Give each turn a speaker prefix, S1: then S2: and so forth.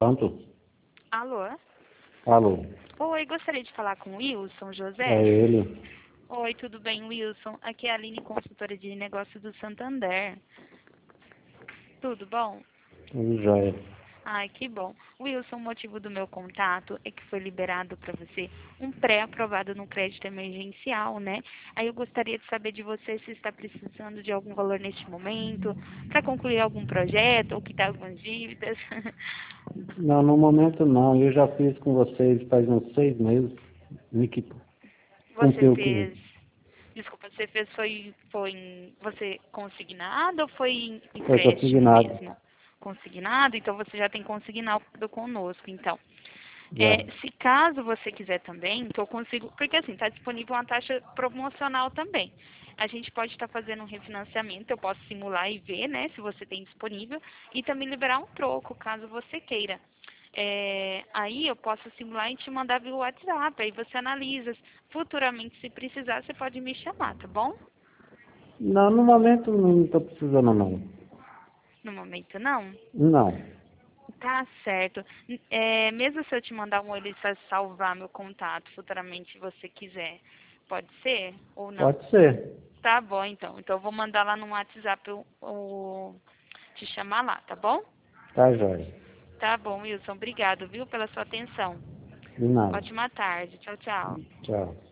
S1: Pronto?
S2: Alô?
S1: Alô?
S2: Oi, gostaria de falar com o Wilson José?
S1: É ele?
S2: Oi, tudo bem, Wilson? Aqui é a Aline, consultora de negócios do Santander. Tudo bom?
S1: Tudo jóia.
S2: Ai, que bom. Wilson, o motivo do meu contato é que foi liberado para você um pré-aprovado no crédito emergencial, né? Aí eu gostaria de saber de você se está precisando de algum valor neste momento, para concluir algum projeto ou quitar algumas dívidas.
S1: Não, no momento não. Eu já fiz com vocês faz uns 6 meses. Me que
S2: Você
S1: cumpriu o que
S2: fez. Desculpa, você fez você consignado ou foi em
S1: foi
S2: empréstimo
S1: consignado.
S2: mesmo? Consignado? Então você já tem consignado conosco, então.
S1: Já.
S2: Se caso você quiser também, que eu consigo, porque assim, está disponível uma taxa promocional também. A gente pode estar fazendo um refinanciamento, eu posso simular e ver, né, se você tem disponível, e também liberar um troco, caso você queira. Aí eu posso simular e te mandar via WhatsApp, aí você analisa. Futuramente, se precisar, você pode me chamar, tá bom?
S1: Não, no momento não estou precisando não.
S2: No momento, não?
S1: Não.
S2: Tá certo. Mesmo se eu te mandar um ele para salvar meu contato futuramente, se você quiser, pode ser ou não?
S1: Pode ser.
S2: Tá bom, então. Então eu vou mandar lá no WhatsApp te chamar lá, tá bom?
S1: Tá jóia.
S2: Tá bom, Wilson. Obrigado, viu, pela sua atenção.
S1: De nada.
S2: Ótima tarde. Tchau, tchau.
S1: Tchau.